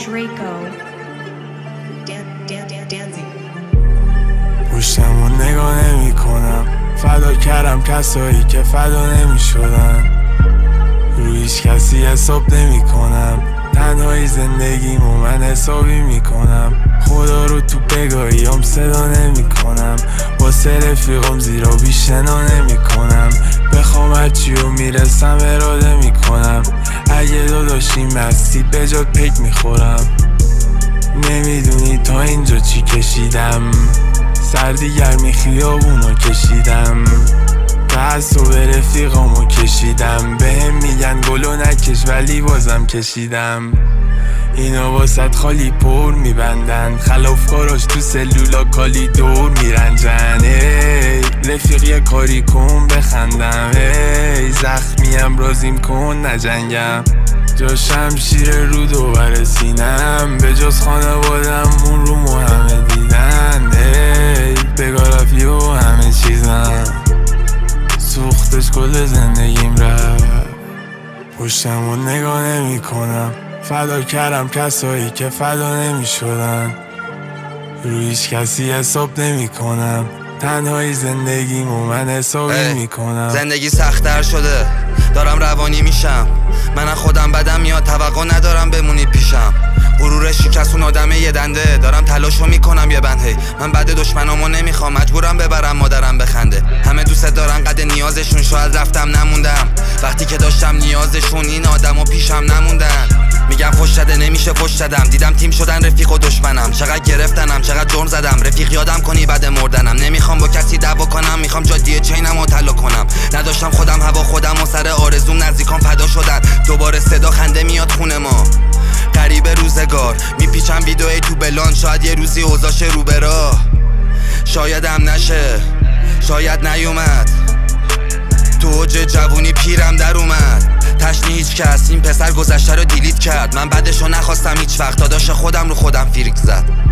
Draco. Dancing. پشتمو نگاه نمی کنم، فدا کردم کسایی که فدا نمی شدن. روی هیچ کسی حساب نمی کنم، تنهایی زندگیمو من حسابی می کنم. خدا رو تو بگاهیام صدا نمی کنم، واسه رفیقم زیرا بیشنا نمی کنم. بخوام هرچی رو میرسم اراده می کنم، اگه داداشی مستی به جات پیک می خورم. نمیدونی تا اینجا چی کشیدم، سردی گرمی خیابونو کشیدم، تعصب رفیقامو کشیدم. بهم میگن گلو نکش ولی بازم کشیدم. اینا واسط خالی پر میبندن، خلافکاراش تو سلولا کالی دور میرنجن. رفیق یه کاری کن بخندم، زخمیم رازیم کن نجنگم. جا شمشیر رو دوباره سینم، به جز خانوادم اون رو همه دیدن. بگارافی و همه چیزم سوختش کل زندگیم رفت. پشتمو نگاه نمی کنم، فدا کردم کسایی که فدا نمی شدن. روی هیچ کسی حساب نمی کنم، تنهایی زندگیمو من حسابی می کنم. زندگی سخت‌تر شده، دارم روانی میشم. من خودم بدم میاد، توقع ندارم بمونی پیشم. غرور شکستون آدمه یه دنده، دارم تلاشو میکنم یه بند. من بعد دشمنامو نمیخوام، مجبورم ببرم مادرم بخنده. همه دوست دارن قد نیازشون، شاید رفتم نموندم. وقتی که داشتم نیازشون این آدمو پیشم نموندن. میگم فش داده نمیشه فش دادم، دیدم تیم شدن رفیق و دشمنم. چقدر گرفتنم چقدر جرم زدم، رفیق یادم کنی بعد مردنم. نمیخوام با کسی دعوا کنم، میخوام جادیه چینمو طلا کنم. نداشتم خودم هوا خودم و سر آرزوم نزدیکام فدا شدن. دوباره صدا خنده میاد خونه ما، غریب روزگار میپیچم ویدئوی تو بلان. شاید یه روزی اوضاش رو به راه، شایدم نشه شاید نیومد. تو اوج جوونی پیرم در اومد، تشنی هیچ کس این پسر گذشته رو دیلیت کرد. من بعدشو نخواستم هیچ وقت، داداش خودم رو خودم فریک زد.